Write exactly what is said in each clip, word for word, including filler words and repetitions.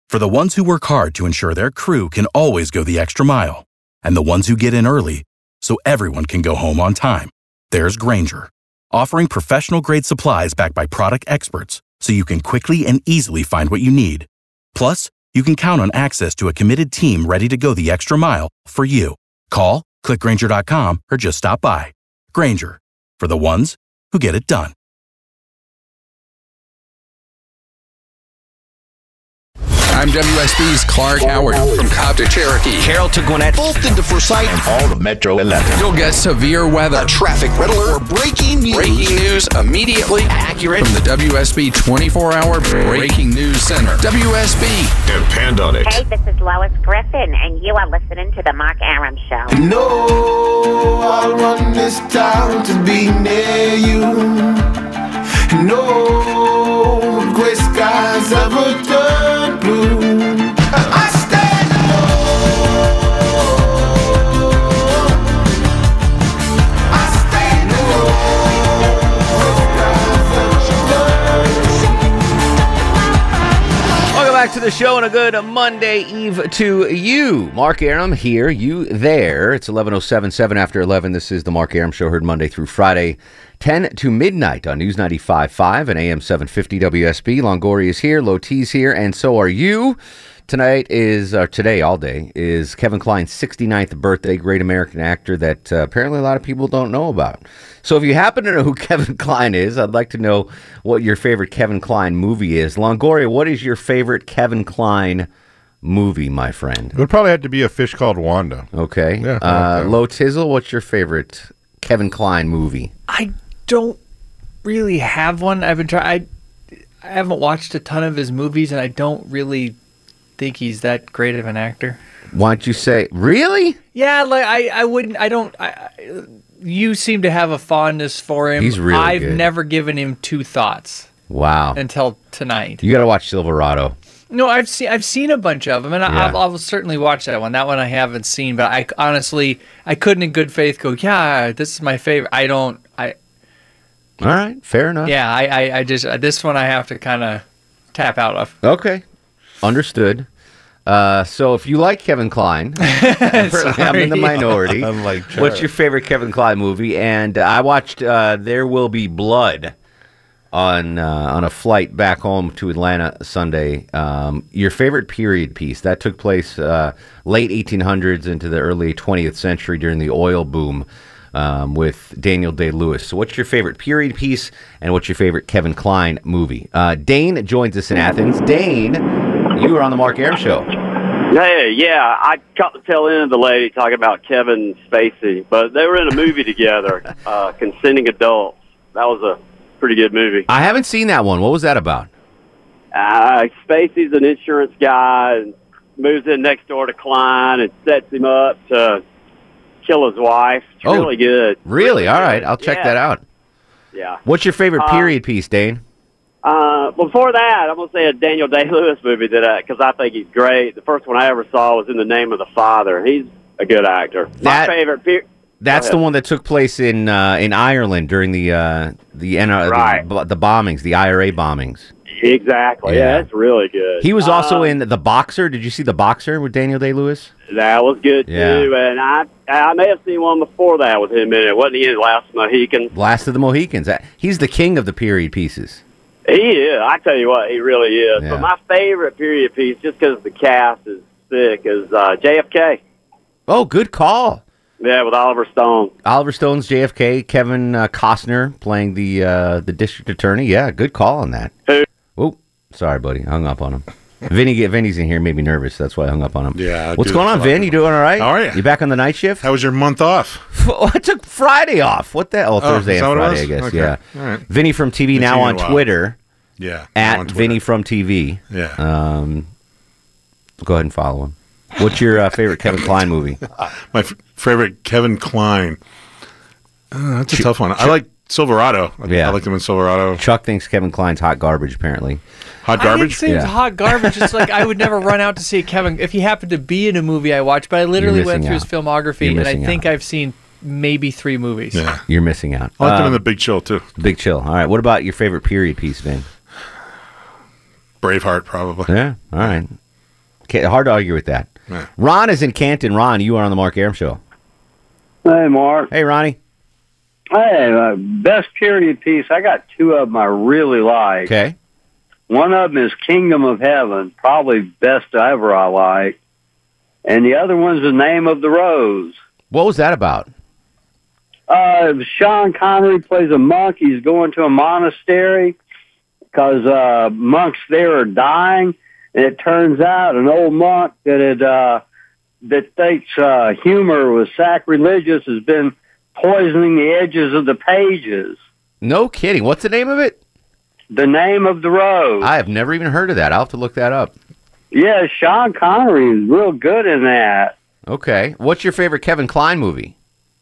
For the ones who work hard to ensure their crew can always go the extra mile, and the ones who get in early so everyone can go home on time, there's Grainger, offering professional-grade supplies backed by product experts so you can quickly and easily find what you need. Plus, you can count on access to a committed team ready to go the extra mile for you. Call, click Grainger dot com, or just stop by. Grainger, for the ones who get it done. I'm W S B's Clark Howard. From Cobb to Cherokee, Carroll to Gwinnett, Fulton to Forsyth, and all of Metro eleven. You'll get severe weather, a traffic red alert, or breaking news. Breaking news immediately accurate from the W S B twenty-four hour Breaking News Center. W S B. Depend on it. Hey, this is Lois Griffin, and you are listening to The Mark Aram Show. No, I'll run this town to be near you. No, gray skies ever turn blue. I stand alone. I stand alone. Welcome back to the show and a good Monday Eve to you. Mark Aram here, you there. It's eleven oh seven, seven after eleven. This is the Mark Aram Show, heard Monday through Friday, ten to midnight on News ninety-five point five and A M seven fifty W S B. Longoria is here, Low T's here, and so are you. Tonight is, or today all day, is Kevin Kline's sixty-ninth birthday, great American actor that uh, apparently a lot of people don't know about. So if you happen to know who Kevin Kline is, I'd like to know what your favorite Kevin Kline movie is. Longoria, what is your favorite Kevin Kline movie, my friend? It would probably have to be A Fish Called Wanda. Okay. Yeah, uh, okay. Low Tizzle, what's your favorite Kevin Kline movie? I don't really have one. I've been trying. I, I haven't watched a ton of his movies, and I don't really think he's that great of an actor. Why don't you say, really? Yeah, like I, I wouldn't. I don't. I, I, you seem to have a fondness for him. He's really I've good. never given him two thoughts. Wow. Until tonight. You got to watch Silverado. No, I've seen I've seen a bunch of them, and I, Yeah. I'll, I'll certainly watch that one. That one I haven't seen, but I honestly I couldn't in good faith go, yeah, this is my favorite. I don't. I. All right, fair enough. Yeah, I, I, I just uh, this one I have to kind of tap out of. Okay, understood. Uh, so if you like Kevin Kline, apparently I'm in the minority. Unlike Jared. What's your favorite Kevin Kline movie? And uh, I watched uh, There Will Be Blood on uh, on a flight back home to Atlanta Sunday. Um, your favorite period piece that took place uh, late eighteen hundreds into the early twentieth century during the oil boom. Um, with Daniel Day-Lewis. So what's your favorite period piece and what's your favorite Kevin Kline movie? Uh, Dane joins us in Athens. Dane, you were on the Mark Aram Show. Hey, yeah, I caught the tail end of the lady talking about Kevin Spacey, but they were in a movie together, uh, Consenting Adults. That was a pretty good movie. I haven't seen that one. What was that about? Uh, Spacey's an insurance guy and moves in next door to Klein and sets him up to kill his wife. It's Oh, really good. Really? All right. I'll check Yeah. that out. Yeah. What's your favorite Uh, period piece, Dane? Uh, before that, I'm going to say a Daniel Day-Lewis movie that because I think he's great. The first one I ever saw was In the Name of the Father. He's a good actor. That- My favorite period. That's Go the ahead. one that took place in uh, in Ireland during the uh, the, N R Right. the the bombings, the I R A bombings. Exactly. Yeah. Yeah, that's really good. He was also Uh, in The Boxer. Did you see The Boxer with Daniel Day-Lewis? That was good Yeah. too, and I I may have seen one before that with him in it. Wasn't he in Last Mohican? Last of the Mohicans. Uh, He's the king of the period pieces. He is. I tell you what, he really is. Yeah. But my favorite period piece, just because the cast is sick, is uh, J F K. Oh, good call. Yeah, with Oliver Stone. Oliver Stone's J F K, Kevin uh, Costner playing the uh, the district attorney. Yeah, good call on that. Who? Oh, sorry, buddy. Hung up on him. Vinny, get Vinny's in here, made me nervous. That's why I hung up on him. Yeah. What's dude, going on, fuck Vin? it. You doing all right? How are you? You back on the night shift? How was your month off? I took Friday off. What the hell? Oh, Thursday is that and what it Friday, I was? guess. Okay. Yeah. All right. Vinny from T V Haven't now seen you on in a while. Twitter. Yeah. At on Twitter. Vinny from T V. Yeah. Um, go ahead and follow him. What's your uh, favorite Kevin Kline movie? My f- favorite Kevin Kline. Uh, that's a Ch- tough one. I like Silverado. I, Yeah. I liked him in Silverado. Chuck thinks Kevin Kline's hot garbage, apparently. Hot I didn't garbage? say it was Yeah. hot garbage. It's like I would never run out to see Kevin if he happened to be in a movie I watched. But I literally went missing through his out. filmography, You're and I missing think out. I've seen maybe three movies. Yeah. You're missing out. I liked him Um, in The Big Chill, too. Big Chill. All right. What about your favorite period piece, Vin? Braveheart, probably. Yeah. All right. Can't, hard to argue with that. Yeah. Ron is in Canton. Ron, you are on the Mark Arum Show. Hey, Mark. Hey, Ronnie. Hey, uh, best period piece. I got two of them I really like. Okay. One of them is Kingdom of Heaven, probably best ever I like. And the other one's The Name of the Rose. What was that about? Uh, Sean Connery plays a monk. He's going to a monastery because uh, monks there are dying. And it turns out an old monk that had, uh, that thinks uh, humor was sacrilegious has been poisoning the edges of the pages. No kidding. What's the name of it? The Name of the Rose. I have never even heard of that. I'll have to look that up. Yeah, Sean Connery is real good in that. Okay. What's your favorite Kevin Kline movie?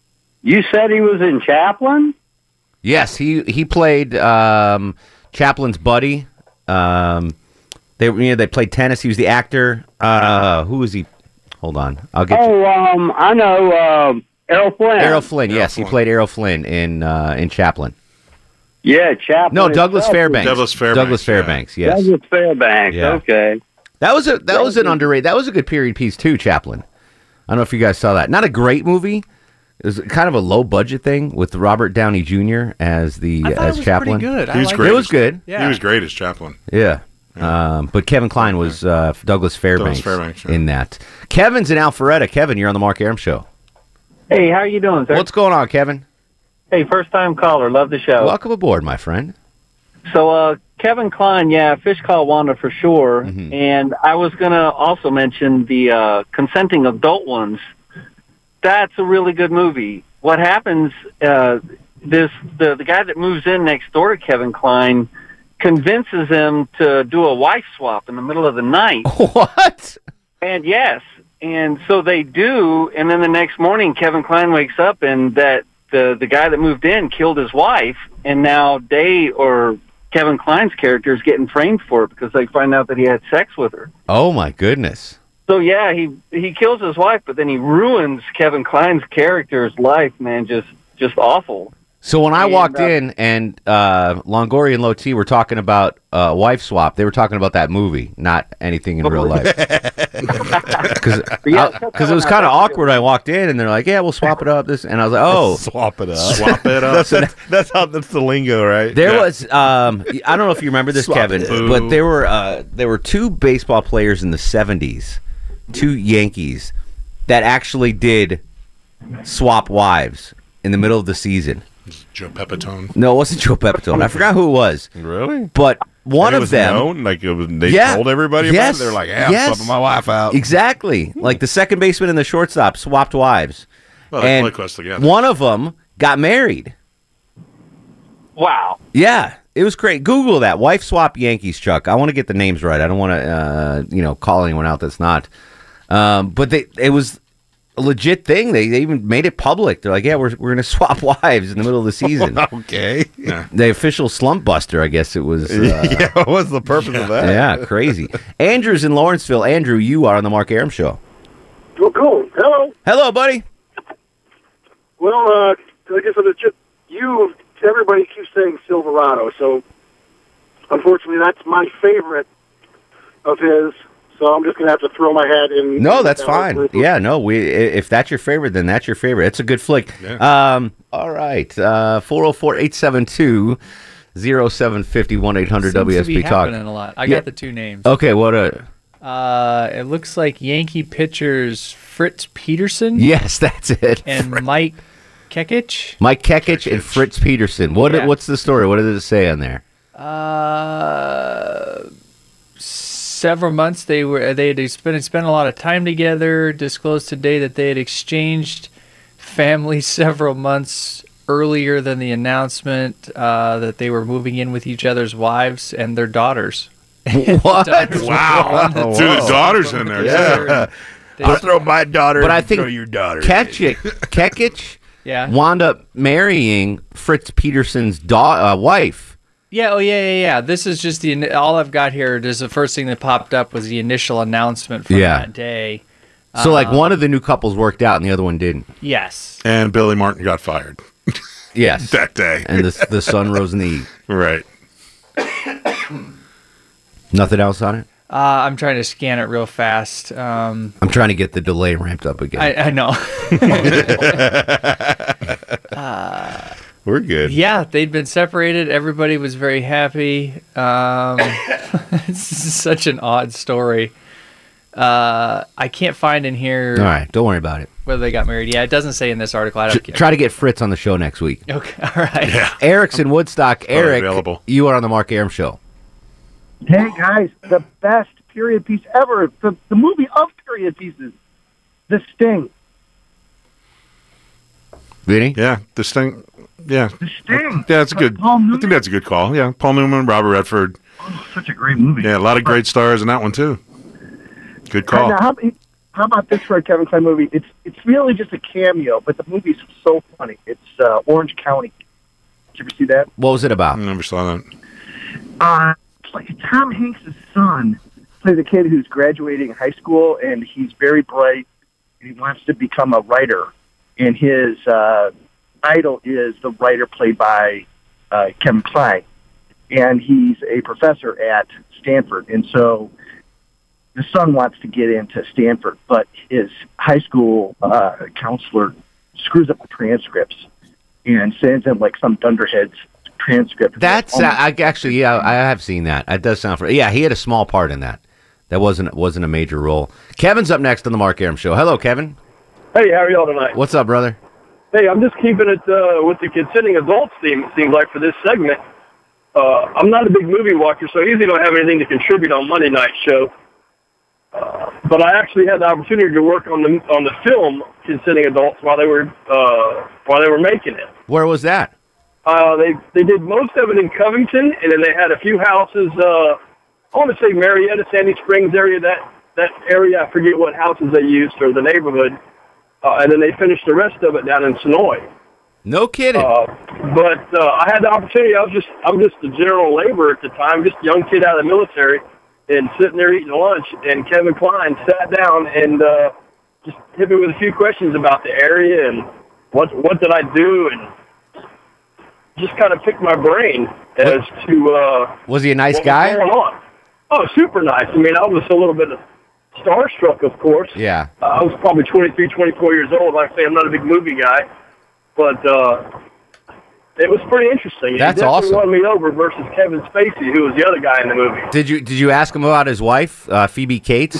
You said he was in Chaplin? Yes, he he played um, Chaplin's buddy. Um, they you know they played tennis. He was the actor. Uh, who was he? Hold on, I'll get oh, you. um, I know uh, Errol Flynn. Errol Flynn. Errol Yes, Flynn. he played Errol Flynn in uh, in Chaplin. Yeah, Chaplin. No, Douglas himself. Fairbanks. Douglas Fairbanks, Douglas yeah. Fairbanks. Yes. Douglas Fairbanks. Yeah. Okay. That was a that was an underrated. That was a good period piece too. Chaplin. I don't know if you guys saw that. Not a great movie. It was kind of a low budget thing with Robert Downey Junior as the I thought as it was Chaplin. pretty good. He I was liked great. It was good. Yeah. He was great as Chaplin. Yeah. Um, but Kevin Kline was uh, Douglas Fairbanks, Fairbanks, yeah. in that. Kevin's in Alpharetta. Kevin, you're on the Mark Arum Show. Hey, how you doing, sir? What's going on, Kevin? Hey, first time caller. Love the show. Welcome aboard, my friend. So, uh, Kevin Kline, yeah, Fish Call Wanda for sure. Mhm. And I was going to also mention the uh, consenting adult ones. That's a really good movie. What happens, uh, this the, the guy that moves in next door to Kevin Kline convinces him to do a wife swap in the middle of the night. What? And yes, and so they do, and then the next morning Kevin Kline wakes up and that the the guy that moved in killed his wife, and now they or Kevin Kline's character is getting framed for it because they find out that he had sex with her. Oh, my goodness. So yeah, he he kills his wife, but then he ruins Kevin Kline's character's life, man, just just awful. So when I And, walked uh, in and uh, Longoria and Low T were talking about uh, wife swap, they were talking about that movie, not anything in real life. Because Yeah, it was kind of awkward. I walked in and they're like, "Yeah, we'll swap it up." This and I was like, "Oh, Swap it up. Swap it up. that's, that's, that's how that's the lingo, right? There Yeah. was um, I don't know if you remember this, Swap Kevin, it. but there were uh, there were two baseball players in the seventies, two Yankees, that actually did swap wives in the middle of the season. Joe Pepitone. No, it wasn't Joe Pepitone. I forgot who it was. Really? But one And it of was them, known? Like it was, they Yeah. told everybody Yes. about it. They're like, "Yeah, Yes. I'm swapping my wife out." exactly, like the second baseman and the shortstop swapped wives, Well, they and play close together. one of them got married. Wow. Yeah, it was great. Google that wife swap Yankees, Chuck. I want to get the names right. I don't want to, uh, you know, call anyone out that's not. Um, but they, it was a legit thing. They, they even made it public. They're like, yeah, we're we're gonna swap wives in the middle of the season. Okay. Yeah. The official slump buster, I guess it was. Uh, yeah. What was the purpose of that? yeah, crazy. Andrew's in Lawrenceville. Andrew, you are on the Mark Arum Show. Well, cool. Hello. Hello, buddy. Well, uh, I guess it's just you. Everybody keeps saying Silverado, so unfortunately, that's my favorite of his. So I'm just gonna have to throw my hat in. No, that's in fine. Yeah, no, we i- if that's your favorite, then that's your favorite. It's a good flick. Yeah. Um, all right, uh, four oh four, eight seven two, oh seven five oh, one eight hundred Seems to W S be B Talk. happening a lot. I Yeah. got the two names. Okay, what a... Uh, it looks like Yankee pitchers Fritz Peterson Yes, that's it. and Mike Kekich. Mike Kekich and Fritz Peterson. What? Yeah. What's the story? What did it say on there? Uh, several months they were they had spent spent a lot of time together. Disclosed today that they had exchanged family several months earlier than the announcement uh, that they were moving in with each other's wives and their daughters. What? Wow. Oh, Two wow. daughters in there. Yeah. They- I'll throw my daughter. But I and think throw your daughter. Kekich, Kekich Yeah. wound up marrying Fritz Peterson's da- uh, wife. Yeah, oh yeah, yeah, yeah. This is just the all I've got here. Is the first thing that popped up was the initial announcement from Yeah. that day. So, like, Um, one of the new couples worked out and the other one didn't. Yes. And Billy Martin got fired Yes. that day. And the, the sun rose in the east. Right. Nothing else on it? Uh, I'm trying to scan it real fast. Um, I'm trying to get the delay ramped up again. I, I know. uh, We're good. Yeah, they'd been separated. Everybody was very happy. Um, it's such an odd story. Uh, I can't find in here. All right, don't worry about it. Whether they got married. Yeah, it doesn't say in this article. I don't care. Try to get Fritz on the show next week. Okay, all right. Yeah. Eric's in Woodstock. Eric, available. you are on the Mark Arum Show. Hey guys, the best period piece ever. The, the movie of period pieces. The Sting. Vinny? Yeah, the Sting. Yeah. The Sting. Yeah, that's a good. Paul I think that's a good call. Yeah, Paul Newman, Robert Redford. Oh, such a great movie. Yeah, a lot of great stars in that one too. Good call. Now, how, how about this for a Kevin Kline movie? It's it's really just a cameo, but the movie's so funny. It's uh, Orange County. Did you ever see that? What was it about? I never saw that. Uh, like Tom Hanks' son plays a kid who's graduating high school, and he's very bright, and he wants to become a writer. And his uh, idol is the writer played by uh, Kevin Kline, and he's a professor at Stanford. And so the son wants to get into Stanford, but his high school uh, counselor screws up the transcripts and sends him like some dunderhead's transcript. That's uh, I actually yeah I have seen that. It does sound for yeah he had a small part in that. That wasn't wasn't a major role. Kevin's up next on the Mark Arum Show. Hello, Kevin. Hey, how are y'all tonight? What's up, brother? Hey, I'm just keeping it uh, with the consenting adults theme. It seems like for this segment. Uh, I'm not a big movie watcher, so I usually don't have anything to contribute on Monday night show. Uh, but I actually had the opportunity to work on the on the film Consenting Adults while they were uh, while they were making it. Where was that? Uh, they they did most of it in Covington, and then they had a few houses. Uh, I want to say Marietta, Sandy Springs area. That that area, I forget what houses they used or the neighborhood. Uh, and then they finished the rest of it down in Sonoy. No kidding. Uh, but uh, I had the opportunity. I was just I'm just a general laborer at the time, just a young kid out of the military, and sitting there eating lunch. And Kevin Kline sat down and uh, just hit me with a few questions about the area and what what did I do, and just kind of picked my brain as to uh, was he a nice what guy? was going on. Oh, super nice. I mean, I was a little bit starstruck, of course. Yeah. Uh, I was probably twenty-three, twenty-four years old. Like I say, I'm not a big movie guy, but uh, it was pretty interesting. That's he definitely awesome. won me over versus Kevin Spacey, who was the other guy in the movie. Did you did you ask him about his wife, uh, Phoebe Cates?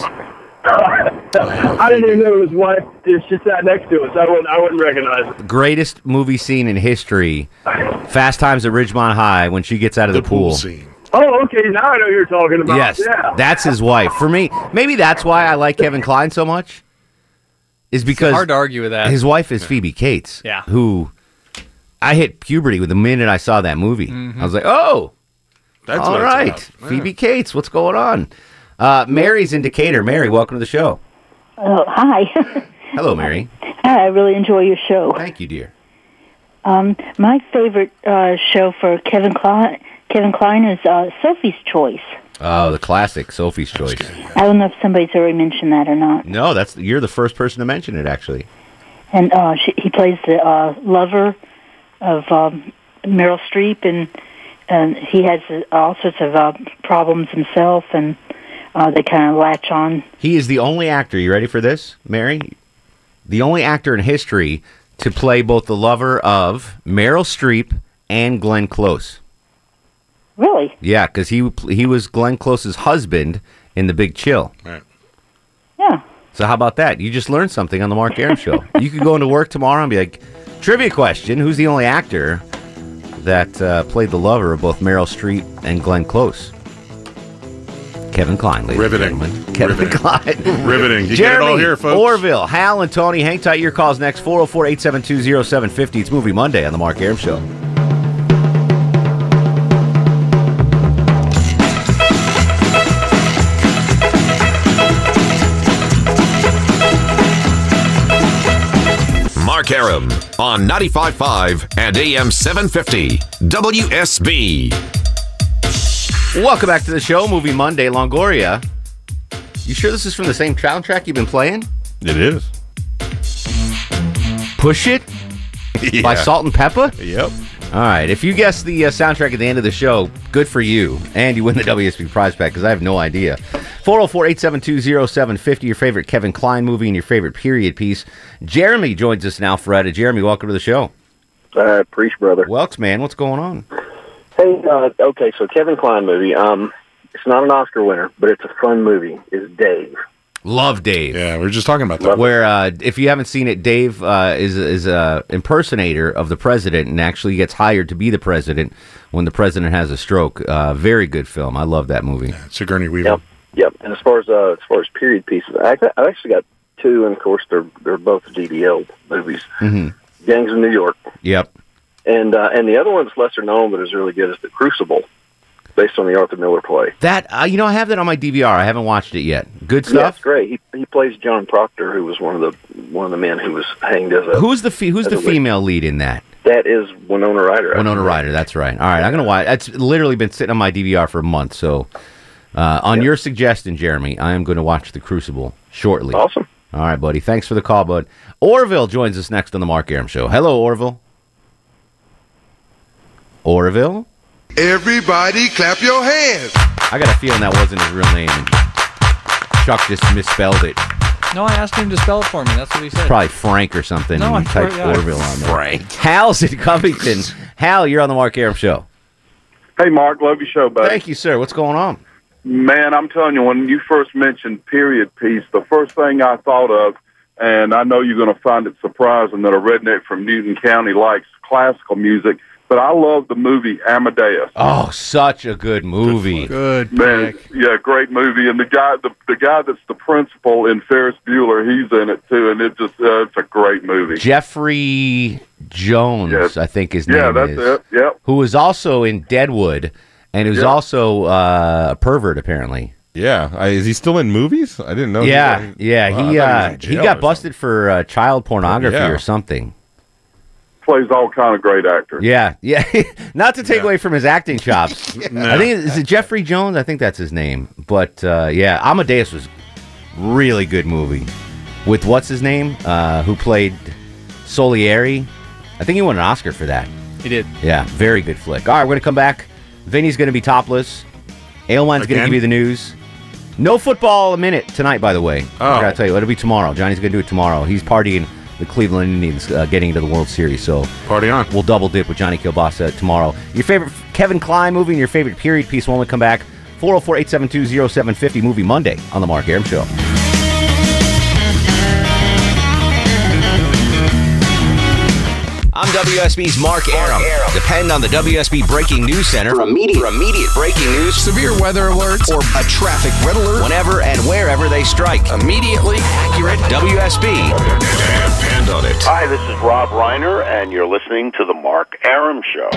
I didn't even know his wife. She sat next to us. I wouldn't. I wouldn't recognize it. Greatest movie scene in history: Fast Times at Ridgemont High when she gets out of the, pool. scene. Oh, okay. Now I know who you're talking about. Yes, Yeah. that's his wife. For me, maybe that's why I like Kevin Kline so much. Is because hard to argue with that. His wife is Phoebe Cates. Yeah. Who I hit puberty with the minute I saw that movie. Mhm. I was like, oh, That's all what it's right, about. Yeah. Phoebe Cates. What's going on? Uh, Mary's in Decatur. Mary, welcome to the show. Oh, hi. Hello, Mary. Hi, I really enjoy your show. Thank you, dear. Um, my favorite uh, show for Kevin Kline, Kevin Kline is uh, Sophie's Choice. Oh, the classic Sophie's Choice. I don't know if somebody's already mentioned that or not. No, that's you're the first person to mention it, actually. And uh, she, he plays the uh, lover of um, Meryl Streep, and and he has uh, all sorts of uh, problems himself, and uh, they kind of latch on. He is the only actor. You ready for this, Mary? The only actor in history to play both the lover of Meryl Streep and Glenn Close. Really? Yeah, because he he was Glenn Close's husband in The Big Chill. Right. Yeah. So how about that? You just learned something on the Mark Arum Show. You could go into work tomorrow and be like, trivia question: who's the only actor that uh, played the lover of both Meryl Streep and Glenn Close? Kevin Kline, ladies Riveting. and gentlemen. Kevin Riveting. Kline. Riveting. You get it Jeremy, all here, folks. Orville, Hal, and Tony. Hang tight. Your calls next. four oh four, eight seven two, oh seven five oh. It's Movie Monday on the Mark Arum Show. Mark Arum on ninety-five point five and A M seven fifty W S B. Welcome back to the show, Movie Monday. Longoria, you sure this is from the same soundtrack you've been playing? It is. Push It? Yeah. By Salt and Pepper? Yep. All right. If you guess the uh, soundtrack at the end of the show, good for you. And you win the W S B prize pack because I have no idea. four oh four, eight seven two, oh seven five oh, your favorite Kevin Kline movie and your favorite period piece. Jeremy joins us now, Fred. Jeremy, welcome to the show. Uh, preach, brother. Welks, man, what's going on? Hey, uh, okay, so Kevin Kline movie. Um, it's not an Oscar winner, but it's a fun movie. Is Dave. Love Dave. Yeah, we were just talking about that. Where, uh, if you haven't seen it, Dave uh, is is a impersonator of the president and actually gets hired to be the president when the president has a stroke. Uh, very good film. I love that movie. Yeah, Sigourney Weaver. Yep, yep. And as far as uh, as far as period pieces, I I actually got two, and of course they're they're both D D L movies. Mm-hmm. Gangs of New York. Yep. And uh, and the other one's lesser known, but is really good. Is The Crucible, based on the Arthur Miller play. That uh, you know, I have that on my D V R. I haven't watched it yet. Good Yeah, stuff. it's great. He he plays John Proctor, who was one of the one of the men who was hanged as a. Who's the fe- who's as the a witch. female lead in that? That is Winona Ryder. Winona Ryder. That's right. All right, I'm gonna watch. It's literally been sitting on my D V R for a month. So, uh, on your suggestion, Jeremy, I am going to watch The Crucible shortly. Awesome. All right, buddy. Thanks for the call, bud. Orville joins us next on the Mark Arum Show. Hello, Orville. Orville. Everybody clap your hands. I got a feeling that wasn't his real name. And Chuck just misspelled it. No, I asked him to spell it for me. That's what he said. Probably Frank or something. No, and I he typed swear, yeah. Orville on there. Frank. Hal's in Covington. Hal, you're on the Mark Arum Show. Hey, Mark, love your show, buddy. Thank you, sir. What's going on? Man, I'm telling you, when you first mentioned period piece, the first thing I thought of, and I know you're going to find it surprising that a redneck from Newton County likes classical music, but I love the movie Amadeus. Oh, such a good movie. Good. Man, yeah, great movie. And the guy, the, the guy that's the principal in Ferris Bueller, he's in it too, and it just uh, it's a great movie. Jeffrey Jones, Yes. I think his Yeah, name that's is. it. Yep. Who was also in Deadwood, and who's Yep. also uh, a pervert, apparently. Yeah, I, is he still in movies? I didn't know. he Yeah, was- yeah. Wow, I he thought uh, was in he jail got or busted for uh, child pornography Yeah. or something. Plays all kind of great actors. Yeah, yeah. Not to take away from his acting chops. No. I think is it Jeffrey Jones. I think that's his name. But uh, yeah, Amadeus was really good movie with what's his name, uh, who played Solieri. I think he won an Oscar for that. He did. Yeah, very good flick. All right, we're gonna come back. Vinny's gonna be topless. Aylwine's gonna Again? give you the news. No football a minute tonight, by the way. Oh. I gotta tell you, it'll be tomorrow. Johnny's gonna do it tomorrow. He's partying the Cleveland Indians, uh, getting into the World Series. So party on. We'll double dip with Johnny Kilbasa tomorrow. Your favorite Kevin Kline movie and your favorite period piece when we come back. four oh four, eight seven two, oh seven five oh Movie Monday on the Mark Arum Show. I'm W S B's Mark Arum. Depend on the W S B Breaking News Center for immediate, for immediate breaking news, severe weather alerts, or a traffic red alert whenever and wherever they strike. Immediately accurate W S B. Depend on it. Hi, this is Rob Reiner, and you're listening to The Mark Arum Show.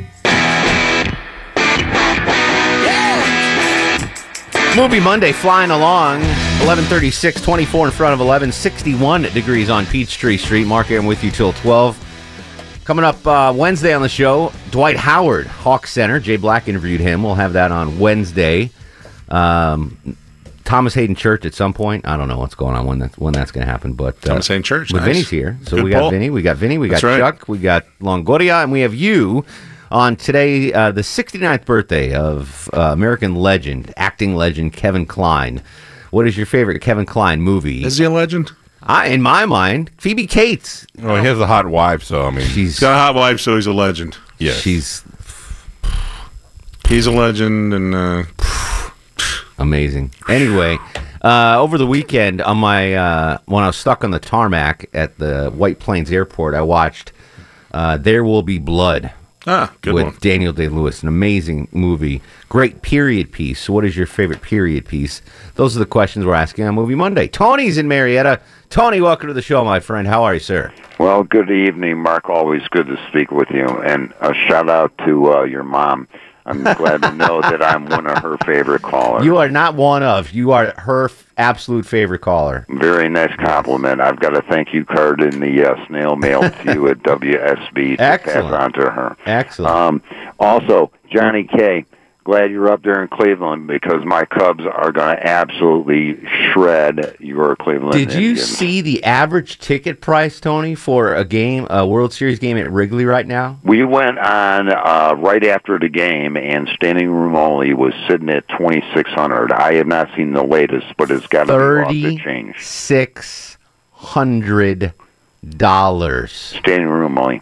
Movie Monday flying along. eleven thirty-six, twenty-four in front of eleven, sixty-one degrees on Peachtree Street. Mark Arum with you till twelve. Coming up uh, Wednesday on the show, Dwight Howard, Hawk Center. Jay Black interviewed him. We'll have that on Wednesday. Um, Thomas Hayden Church at some point. I don't know what's going on when that's, when that's going to happen. But uh, Thomas Hayden Church, But nice. Vinny's here. So Good we got pull. Vinny, we got Vinny, we got That's right. Chuck, we got Longoria, and we have you on today, uh, the sixty-ninth birthday of uh, American legend, acting legend Kevin Kline. What is your favorite Kevin Kline movie? Is he a legend? I, in my mind, Phoebe Cates. Oh, he has a hot wife, so I mean, she's He's got a hot wife, so he's a legend. Yeah, she's he's a legend, and uh, amazing. Anyway, uh, over the weekend, on my uh, when I was stuck on the tarmac at the White Plains Airport, I watched uh, There Will Be Blood. Ah, good with one. Daniel Day-Lewis, an amazing movie, great period piece. So what is your favorite period piece? Those are the questions we're asking on Movie Monday. Tony's in Marietta. Tony, welcome to the show, my friend. How are you, sir? Well, good evening, Mark. Always good to speak with you. And a shout out to uh, your mom. I'm glad to know that I'm one of her favorite callers. You are not one of. You are her f- absolute favorite caller. Very nice compliment. I've got a thank you card in the uh, snail mail to you at W S B to Excellent. pass on to her. Excellent. Um, also, Johnny K., glad you're up there in Cleveland because my Cubs are going to absolutely shred your Cleveland Did you Indians. see the average ticket price, Tony, for a game, a World Series game at Wrigley right now? We went on uh, right after the game, and standing room only was sitting at twenty-six hundred. I have not seen the latest, but it's got to be off the change. thirty-six hundred dollars. Standing room only.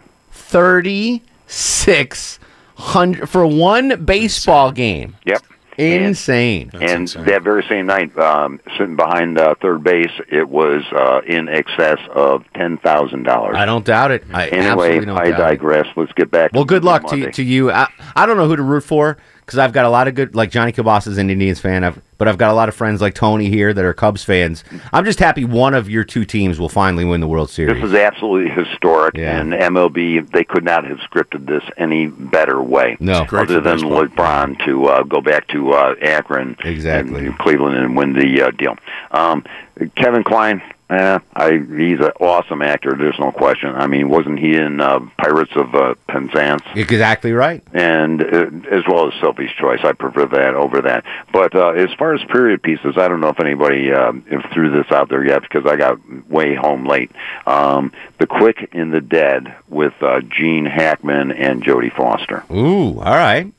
thirty-six hundred for one baseball game. Yep. Insane. And, and that very same night, um, sitting behind uh, third base, it was uh, in excess of ten thousand dollars. I don't doubt it. I anyway, absolutely don't I doubt digress. It. Let's get back Well, to good luck to, Monday. to you. I, I don't know who to root for because I've got a lot of good, like Johnny Cabas is an Indians fan, I've, but I've got a lot of friends like Tony here that are Cubs fans. I'm just happy one of your two teams will finally win the World Series. This is absolutely historic, Yeah. and M L B, they could not have scripted this any better way. No. It's great Other for than baseball. LeBron to uh, go back to uh, Akron, exactly, and Cleveland, and win the uh, deal. Um, Kevin Kline, eh, I, he's an awesome actor, there's no question. I mean, wasn't he in uh, Pirates of uh, Penzance? Exactly right. And uh, as well as Sophie's Choice, I prefer that over that. But uh, as far as period pieces, I don't know if anybody um, threw this out there yet because I got way home late. Um, The Quick and the Dead with uh, Gene Hackman and Jodie Foster. Ooh, all right.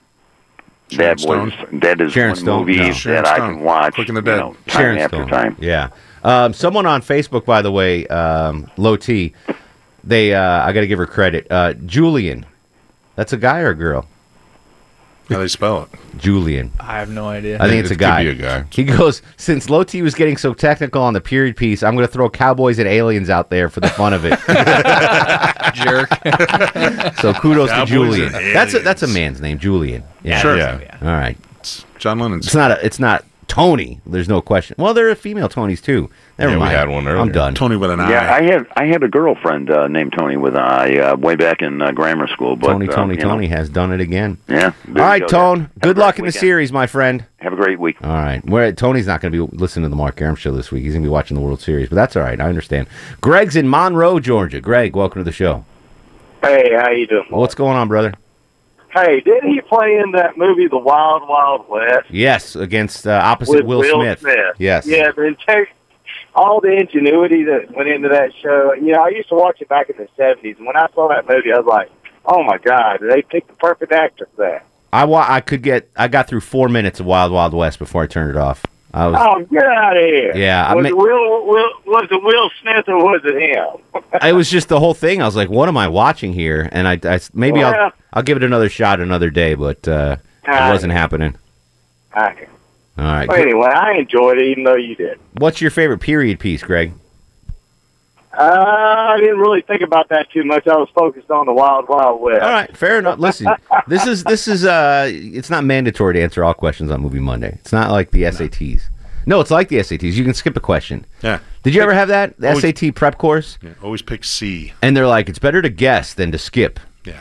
That Sharon was Stone? that is Sharon one Stone? movie No. that Sharon I Stone. can watch. Quick and the you Dead. know, time Sharon after Stone. time. Yeah. Um, someone on Facebook, by the way, um, Low T, they uh, I got to give her credit. Uh, Julian, that's a guy or a girl? How do they spell it? Julian. I have no idea. I think it's a It could guy. be a guy. He goes, since Low T was getting so technical on the period piece, I'm going to throw cowboys and aliens out there for the fun of it. Jerk. So kudos Cowboys to Julian. and That's a, that's a man's name, Julian. Yeah. Sure. Yeah. All right. John Lennon's. It's not a, it's not Tony. There's no question. Well, there are female Tonys too. Never Yeah, we mind. had one earlier. I'm done. Tony with an Yeah, I had I had a girlfriend uh, named Tony with an I uh, way back in uh, grammar school. But, Tony, uh, Tony, you know, Tony has done it again. Yeah. All right, Tone. Good luck in the weekend. series, my friend. Have a great week. All right. Where Tony's not going to be listening to the Mark Arum show this week. He's going to be watching the World Series, but that's all right. I understand. Greg's in Monroe, Georgia. Greg, welcome to the show. Hey, how you doing? What's going on, brother? Hey, didn't he play in that movie, The Wild Wild West? Yes, against uh, opposite with Will, Smith. Yes. Yeah, the inte- all the ingenuity that went into that show. You know, I used to watch it back in the seventies, and when I saw that movie, I was like, oh, my God, they picked the perfect actor for that. I wa- I could get. I got through four minutes of Wild Wild West before I turned it off. I was. Oh, get out of here. Yeah, I Was, ma- it Will, Will, was it Will Smith or was it him? It was just the whole thing. I was like, "What am I watching here?" And I, I maybe I'll Well- I'll give it another shot another day, but uh, it Ah. wasn't happening. Okay. All right. Well, anyway, I enjoyed it, even though you did. What's your favorite period piece, Greg? Uh, I didn't really think about that too much. I was focused on the Wild Wild West. All right, fair enough. Listen, this is this is uh, it's not mandatory to answer all questions on Movie Monday. It's not like the S A Ts. No, it's like the S A Ts. You can skip a question. Yeah. Did you ever have that the Always- S A T prep course? Yeah, always pick C. And they're like, it's better to guess than to skip. Yeah.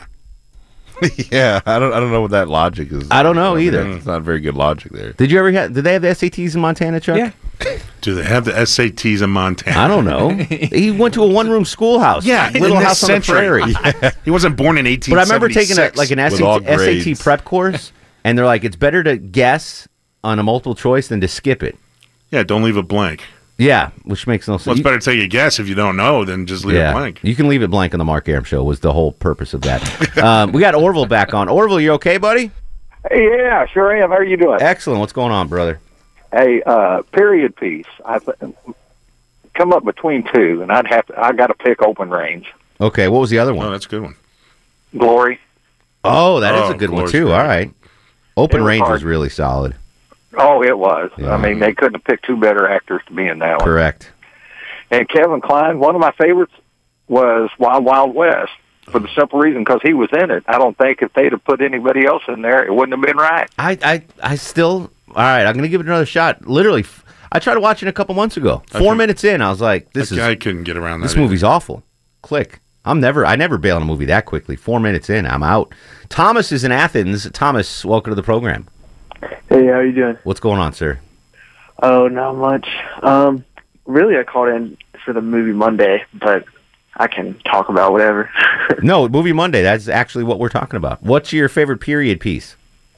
yeah, I don't I don't know what that logic is. I don't know mean, either. It's not very good logic there. Did you ever have? Did they have the S A Ts in Montana, Chuck? Yeah. Do they have the S A Ts in Montana? I don't know. He went to a one-room schoolhouse. Yeah, little in this house on the century. prairie. Yeah. He wasn't born in eighteen But I remember seventy-six. taking a, like an S With all A T, S A T grades. prep course, and they're like, it's better to guess on a multiple choice than to skip it. Yeah, don't leave it blank. Yeah, which makes no sense. Well, it's You- better to take a guess if you don't know than just leave yeah, it blank. you can leave it blank on the Mark Arum show was the whole purpose of that. um, we got Orville back on. Orville, you okay, buddy? Hey, yeah, sure am. How are you doing? Excellent. What's going on, brother? Hey, uh, period piece. I th- come up between two, and I'd have to. I got to pick Open Range. Okay, what was the other one? Oh, that's a good one. Glory. Oh, that is Oh, a good one Glory's too. great. All right. Open It was Range hard. was really solid. Oh, it was. Yeah. I mean, they couldn't have picked two better actors to be in that one. Correct. And Kevin Kline, one of my favorites was Wild Wild West for the simple reason because he was in it. I don't think if they'd have put anybody else in there, it wouldn't have been right. I, I, I still. All right, I'm gonna give it another shot. Literally, f- I tried watching it a couple months ago. I Four could- minutes in, I was like, "This is." I couldn't get around that. This movie's awful. Click. I'm never. I never bail on a movie that quickly. Four minutes in, I'm out. Thomas is in Athens. Thomas, welcome to the program. Hey, how you doing? What's going on, sir? Oh, not much. Um, really, I called in for the movie Monday, but I can talk about whatever. No, Movie Monday. That's actually what we're talking about. What's your favorite period piece?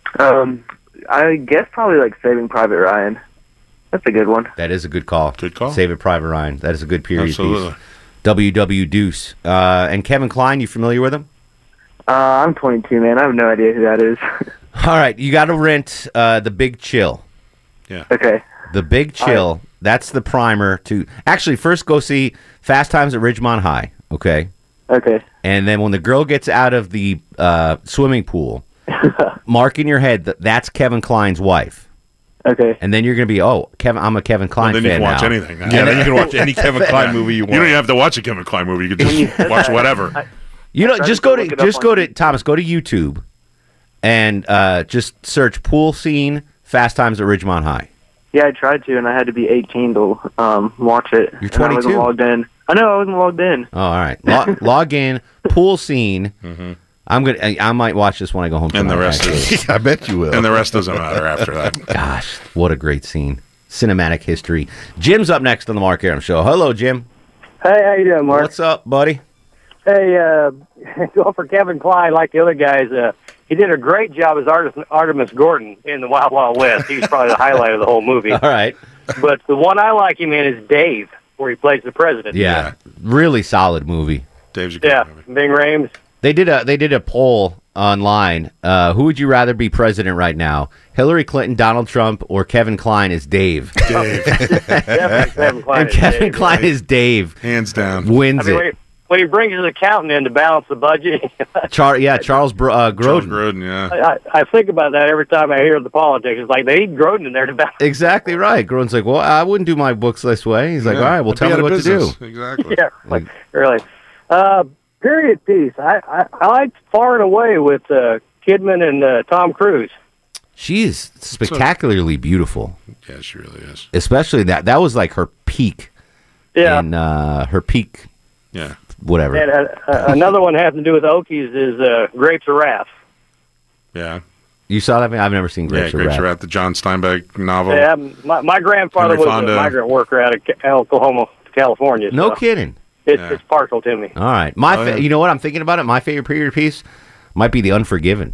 Um, I guess probably like Saving Private Ryan. That's a good one. That is a good call. Good call. Save It Private Ryan. That is a good period Absolutely. piece. W W. Deuce. Uh, and Kevin Kline, you familiar with him? Uh, I'm twenty-two, man. I have no idea who that is. All right, you got to rent uh, The Big Chill. Yeah. Okay. The Big Chill. That's the primer to... Actually, first go see Fast Times at Ridgemont High, okay? Okay. And then when the girl gets out of the uh, swimming pool, mark in your head that that's Kevin Kline's wife. Okay. And then you're going to be, oh, Kevin, I'm a Kevin Kline Well, fan then you can watch now. anything. Yeah, then you can watch any Kevin Kline movie you want. You don't even have to watch a Kevin Kline movie. You can just watch whatever. You know, tried just to go look to it up just on go to Thomas. Go to YouTube, and uh, just search pool scene Fast Times at Ridgemont High. Yeah, I tried to, and I had to be eighteen to um, watch it. You're And I wasn't twenty-two? logged in. I know, I wasn't logged in. Oh, all right. Log, log in pool scene. Mm-hmm. I'm gonna. I, I might watch this when I go home. And the tonight, rest actually. is. I bet you will. And the rest doesn't matter after that. Gosh, what a great scene! Cinematic history. Jim's up next on the Mark Aram Show. Hello, Jim. Hey, how you doing, Mark? What's up, buddy? Hey, uh, go for Kevin Kline like the other guys. Uh, he did a great job as Artemis, Artemis Gordon in the Wild Wild West. He's probably the highlight of the whole movie. All right. But the one I like him in is Dave, where he plays the president. Yeah, really solid movie. Dave's a good yeah. movie. Bing Rames. They did a they did a poll online. Uh, who would you rather be president right now? Hillary Clinton, Donald Trump, or Kevin Kline is Dave? Dave. Definitely Kevin Kline and is Kevin Dave, Kline right? is Dave. Hands down. Wins I mean, it. when he, when he brings his accountant in to balance the budget, Char- yeah, Charles Bro- uh, Grodin. Charles Grodin, yeah. I, I think about that every time I hear the politics. It's like they need Grodin in there to balance. Exactly right. Grodin's like, well, I wouldn't do my books this way. He's like, Yeah, all right, well, I'd tell be me out of what to do. business. Exactly. Yeah, like, really. Uh, period piece. I, I, I liked Far and Away with uh, Kidman and uh, Tom Cruise. She is spectacularly beautiful. Yeah, she really is. Especially that. That was like her peak. Yeah. And uh, her peak. Yeah. Whatever. And uh, uh, another one having to do with Okies is uh, Grapes of Wrath. Yeah. You saw that? I've never seen Yeah, Grapes of Grapes Wrath. of Wrath, the John Steinbeck novel. Yeah, my, my grandfather Henry was Fonda. a migrant worker out of Ca- Oklahoma, California. No so kidding. It's, it's partial to me. All right. My, Oh, fa- yeah. You know what? I'm thinking about it. My favorite period piece might be The Unforgiven.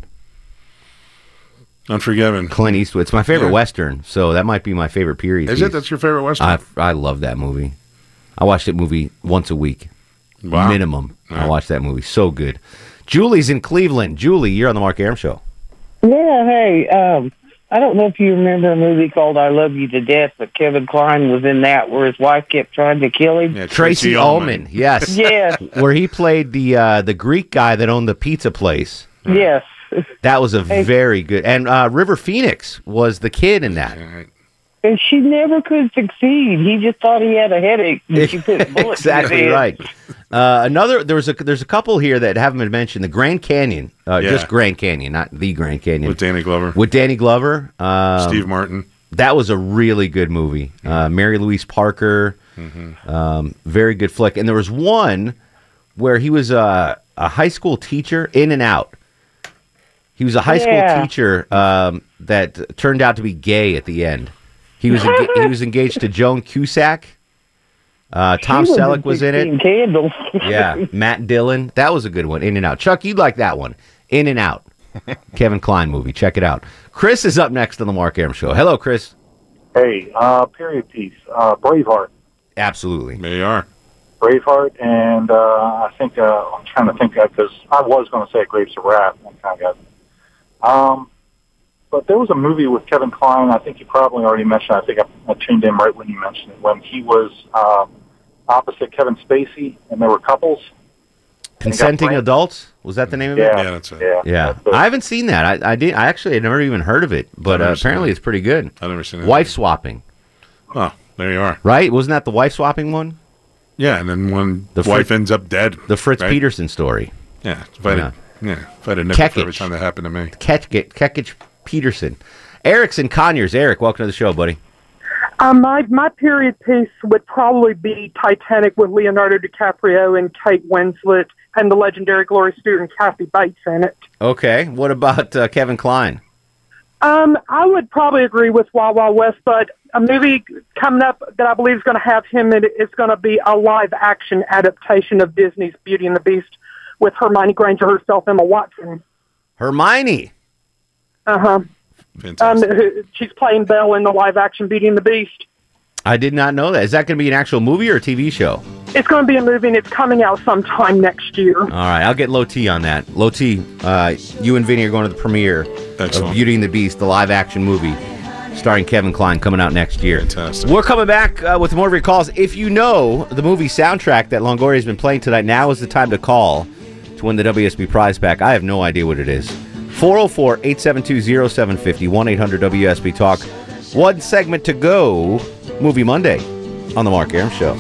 Unforgiven. Clint Eastwood. It's my favorite Yeah. Western, so that might be my favorite period Is piece. it? That's your favorite Western? I, I love that movie. I watch that movie once a week. Wow. Minimum. I Yeah. watch that movie. So good. Julie's in Cleveland. Julie, you're on the Mark Aram Show. Yeah, hey, um, I don't know if you remember a movie called I Love You to Death, but Kevin Kline was in that where his wife kept trying to kill him. Yeah, Tracy, Tracy Ullman. Ullman. Yes. Yes. Where he played the uh, the Greek guy that owned the pizza place. Yes. That was a Hey. very good. And uh, River Phoenix was the kid in that. And she never could succeed. He just thought he had a headache. And she put bullets in his Exactly head. right. Uh, another there was a there's a couple here that haven't been mentioned. The Grand Canyon, uh, Yeah. just Grand Canyon, not the Grand Canyon. With Danny Glover. With Danny Glover, um, Steve Martin. That was a really good movie. Uh, Mary Louise Parker, Mhm. um, very good flick. And there was one where he was a, a high school teacher, in and out. He was a high school Yeah. teacher um, that turned out to be gay at the end. He was enga- he was engaged to Joan Cusack. Uh, Tom She was Selleck in was in it. sixteen Candles. Yeah, Matt Dillon. That was a good one. In and Out. Chuck, you'd like that one. In and Out. Kevin Kline movie. Check it out. Chris is up next on the Mark Aram Show. Hello, Chris. Hey, uh, period piece. Uh, Braveheart. Absolutely. There you are. Braveheart, and uh, I think uh, I'm trying to think because I was going to say Grapes of Wrath, and I kind of got. Um, but there was a movie with Kevin Kline. I think you probably already mentioned. I think I, I tuned in right when you mentioned it. When he was um, opposite Kevin Spacey, and there were couples. Consenting Adults? Was that the name of Yeah, it? Yeah, that's it. Yeah, Yeah. I haven't seen that. I, I did. I actually had never even heard of it, but I've never uh, seen apparently it. it's pretty good. I've never seen it. Wife swapping. Oh, there you are. Right? Wasn't that the wife swapping one? Yeah, and then when The the wife Fritz- ends up dead. The Fritz right? Peterson story. Yeah, if I Yeah. yeah. yeah, if I had a nickel for every Kekich. time that happened to me. Kekich, Kekich Peterson. Eric's in Conyers. Eric, welcome to the show, buddy. Um, my my period piece would probably be Titanic with Leonardo DiCaprio and Kate Winslet and the legendary Gloria Stewart and Kathy Bates in it. Okay. What about uh, Kevin Kline? Um, I would probably agree with Wild Wild West, but a movie coming up that I believe is going to have him in it is going to be a live-action adaptation of Disney's Beauty and the Beast with Hermione Granger herself, Emma Watson. Hermione. Uh huh. Um, she's playing Belle in the live action Beauty and the Beast. I did not know that. Is that going to be an actual movie or a T V show? It's going to be a movie, and it's coming out sometime next year. All right, I'll get Low T on that. Low T, uh, you and Vinny are going to the premiere Excellent. of Beauty and the Beast, the live-action movie starring Kevin Kline, coming out next year. Fantastic. We're coming back uh, with more of your calls. If you know the movie soundtrack that Longoria has been playing tonight, now is the time to call to win the W S B prize pack. I have no idea what it is. four oh four, eight seven two, oh seven five oh, one eight hundred W S B Talk. One segment to go. Movie Monday on the Mark Arum Show.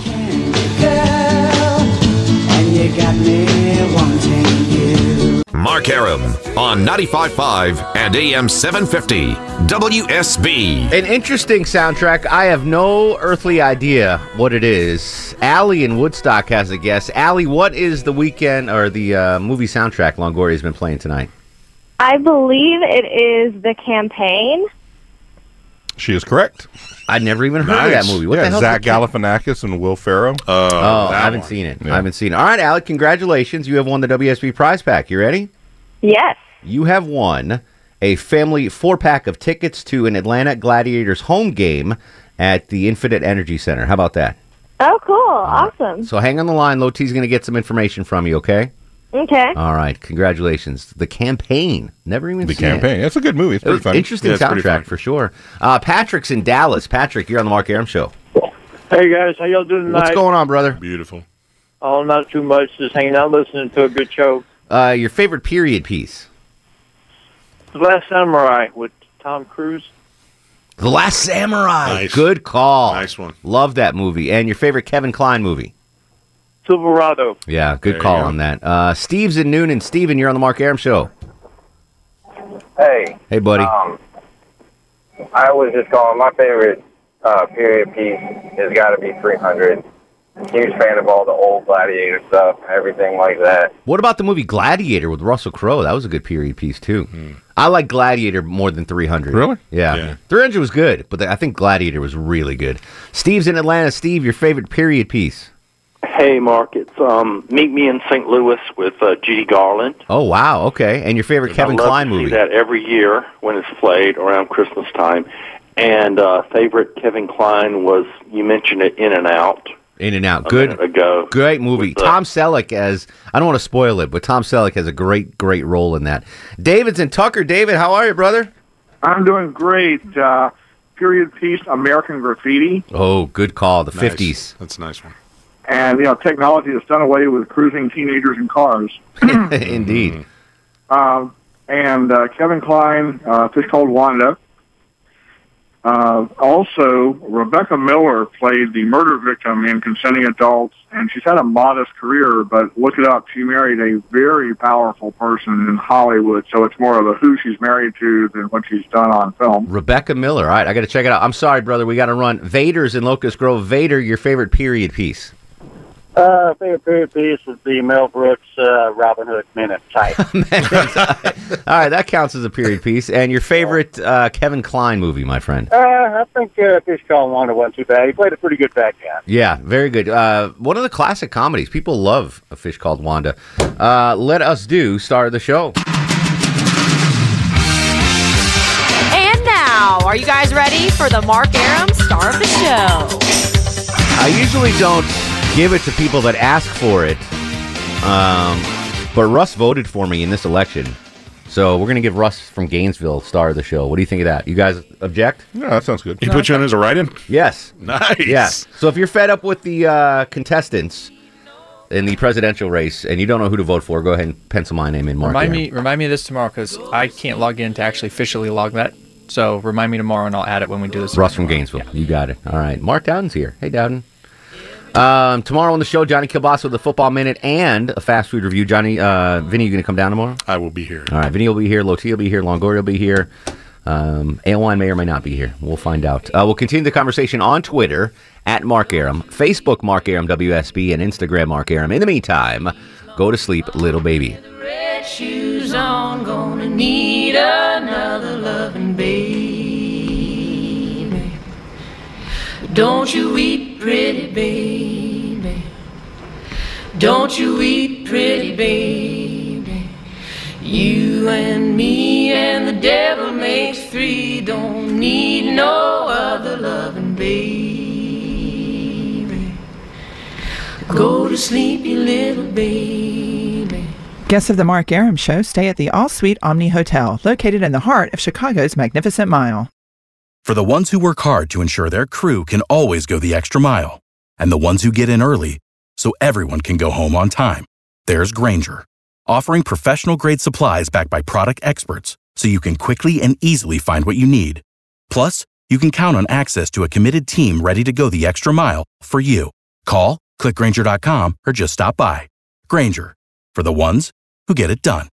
Mark Arum on ninety-five point five and A M seven fifty W S B. An interesting soundtrack. I have no earthly idea what it is. Allie in Woodstock has a guess. Allie, what is the weekend or the uh, movie soundtrack Longoria's been playing tonight? I believe it is The Campaign. She is correct. I'd never even heard Nice. of that movie. What yeah, the hell? Zach Galifianakis and Will Ferrell. Uh, oh, I haven't seen it. Yeah. I haven't seen it. All right, Alec, congratulations. You have won the W S B prize pack. You ready? Yes. You have won a family four-pack of tickets to an Atlanta Gladiators home game at the Infinite Energy Center. How about that? Oh, cool. Awesome. So hang on the line. Low T's going to get some information from you, okay? Okay. All right. Congratulations. The Campaign. Never even The seen Campaign. it. It's a good movie. It's It pretty was funny. Interesting Yeah, it's pretty soundtrack funny. for sure. Uh, Patrick's in Dallas. Patrick, you're on the Mark Arum Show. Hey guys, how y'all doing tonight? What's going on, brother? Beautiful. Oh, not too much. Just hanging out, listening to a good show. Uh, your favorite period piece? The Last Samurai with Tom Cruise. The Last Samurai. Nice. Good call. Nice one. Love that movie. And your favorite Kevin Kline movie? Silverado. Yeah, good There call you go. on that. Uh, Steve's in Noonan. Steven, you're on the Mark Arum Show. Hey. Hey, buddy. Um, I was just calling. My favorite uh, period piece has got to be three hundred. Huge fan of all the old Gladiator stuff, everything like that. What about the movie Gladiator with Russell Crowe? That was a good period piece, too. I like Gladiator more than three hundred. Really? Yeah. Yeah. three hundred was good, but the, I think Gladiator was really good. Steve's in Atlanta. Steve, your favorite period piece? Hey, Mark, it's um, Meet Me in Saint Louis with uh, G D Garland. Oh, wow. Okay. And your favorite Kevin I love Kline to movie? see that every year when it's played around Christmas time. And uh, favorite Kevin Kline was, you mentioned it, In and Out. In and Out. a Good. minute ago. Great movie. With, uh, Tom Selleck as, I don't want to spoil it, but Tom Selleck has a great, great role in that. David's in Tucker. David, how are you, brother? I'm doing great. Uh, period piece, American Graffiti. Oh, good call. The Nice. fifties. That's a nice one. And, you know, technology has done away with cruising teenagers in cars. Indeed. Um, and uh, Kevin Kline, uh, Fish Called Wanda. Uh, also, Rebecca Miller played the murder victim in Consenting Adults, and she's had a modest career, but look it up. She married a very powerful person in Hollywood, so it's more of a who she's married to than what she's done on film. Rebecca Miller. All right, I got to check it out. I'm sorry, brother. We got to run. Vader's in Locust Grove. Vader, your favorite period piece? Uh, favorite period piece is the Mel Brooks uh, Robin Hood Minute type. All right, that counts as a period piece. And your favorite uh, Kevin Kline movie, my friend? Uh, I think uh, Fish Called Wanda wasn't too bad. He played a pretty good bad guy. Yeah, very good. Uh, one of the classic comedies. People love A Fish Called Wanda. Uh, let us do star of the show. And now, are you guys ready for the Mark Arum Star of the Show? I usually don't give it to people that ask for it, um, but Russ voted for me in this election, so we're going to give Russ from Gainesville star of the show. What do you think of that? You guys object? No, that sounds good. He put you in as a write-in? Yes. Nice. Yes. So if you're fed up with the uh, contestants in the presidential race and you don't know who to vote for, go ahead and pencil my name in, Mark. Remind Arum. me, remind me of this tomorrow because I can't log in to actually officially log that. So remind me tomorrow, and I'll add it when we do this. Russ from Gainesville. Yeah. You got it. All right. Mark Dowden's here. Hey, Dowden. Um, tomorrow on the show, Johnny Kilbasa with the Football Minute and a fast food review. Johnny, uh, Vinny, you going to come down tomorrow? I will be here. All right. Vinny will be here. Loti will be here. Longoria will be here. Um, Aylwine may or may not be here. We'll find out. Uh, we'll continue the conversation on Twitter at Mark Arum, Facebook Mark Arum W S B, and Instagram Mark Arum. In the meantime, go to sleep, little baby. Red shoes on, gonna need another loving baby. Don't you weep, pretty baby. Don't you weep, pretty baby. You and me and the devil makes three. Don't need no other loving, baby. Go to sleep, you little baby. Guests of the Mark Aram Show stay at the All Suite Omni Hotel, located in the heart of Chicago's Magnificent Mile. For the ones who work hard to ensure their crew can always go the extra mile, and the ones who get in early so everyone can go home on time, there's Grainger, offering professional-grade supplies backed by product experts so you can quickly and easily find what you need. Plus, you can count on access to a committed team ready to go the extra mile for you. Call, click Grainger dot com, or just stop by. Grainger, for the ones who get it done.